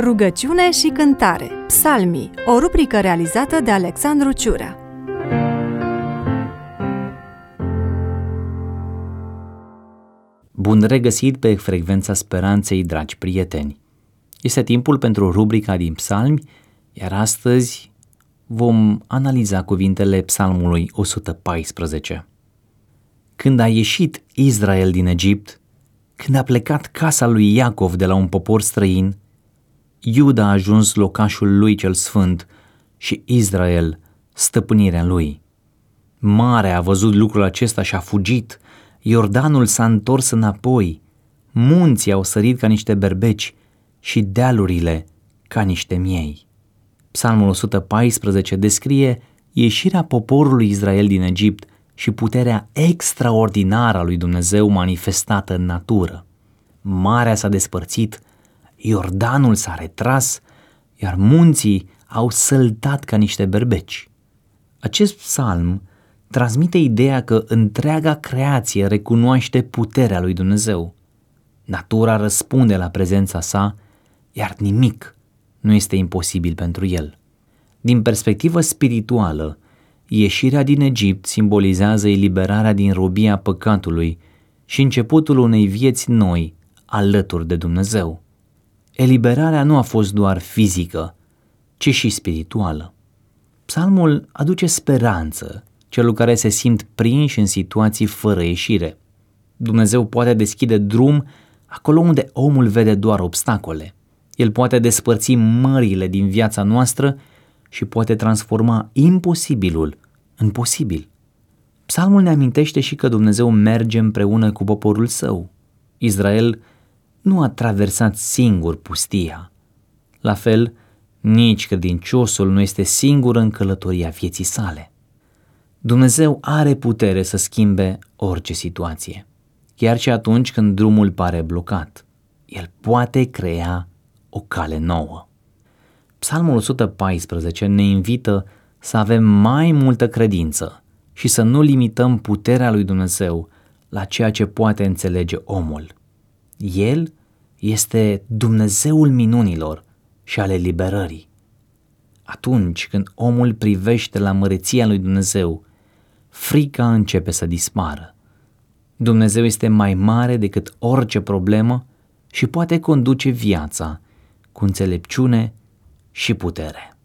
Rugăciune și cântare. Psalmii, o rubrică realizată de Alexandru Ciurea. Bun regăsit pe Frecvența Speranței, dragi prieteni! Este timpul pentru rubrica din psalmi, iar astăzi vom analiza cuvintele psalmului 114. Când a ieșit Israel din Egipt, când a plecat casa lui Iacov de la un popor străin, Iuda a ajuns locașul lui cel sfânt și Israel stăpânirea lui. Marea a văzut lucrul acesta și a fugit, Iordanul s-a întors înapoi, munții au sărit ca niște berbeci și dealurile ca niște miei. Psalmul 114 descrie ieșirea poporului Israel din Egipt și puterea extraordinară a lui Dumnezeu manifestată în natură. Marea s-a despărțit, Iordanul s-a retras, iar munții au săltat ca niște berbeci. Acest psalm transmite ideea că întreaga creație recunoaște puterea lui Dumnezeu. Natura răspunde la prezența sa, iar nimic nu este imposibil pentru el. Din perspectivă spirituală, ieșirea din Egipt simbolizează eliberarea din robia păcatului și începutul unei vieți noi alături de Dumnezeu. Eliberarea nu a fost doar fizică, ci și spirituală. Psalmul aduce speranță celor care se simt prinși în situații fără ieșire. Dumnezeu poate deschide drum acolo unde omul vede doar obstacole. El poate despărți mările din viața noastră și poate transforma imposibilul în posibil. Psalmul ne amintește și că Dumnezeu merge împreună cu poporul său. Israel nu a traversat singur pustia. La fel, nici credinciosul nu este singur în călătoria vieții sale. Dumnezeu are putere să schimbe orice situație, chiar și atunci când drumul pare blocat. El poate crea o cale nouă. Psalmul 114 ne invită să avem mai multă credință și să nu limităm puterea lui Dumnezeu la ceea ce poate înțelege omul. El este Dumnezeul minunilor și ale eliberării. Atunci când omul privește la măreția lui Dumnezeu, frica începe să dispară. Dumnezeu este mai mare decât orice problemă și poate conduce viața cu înțelepciune și putere.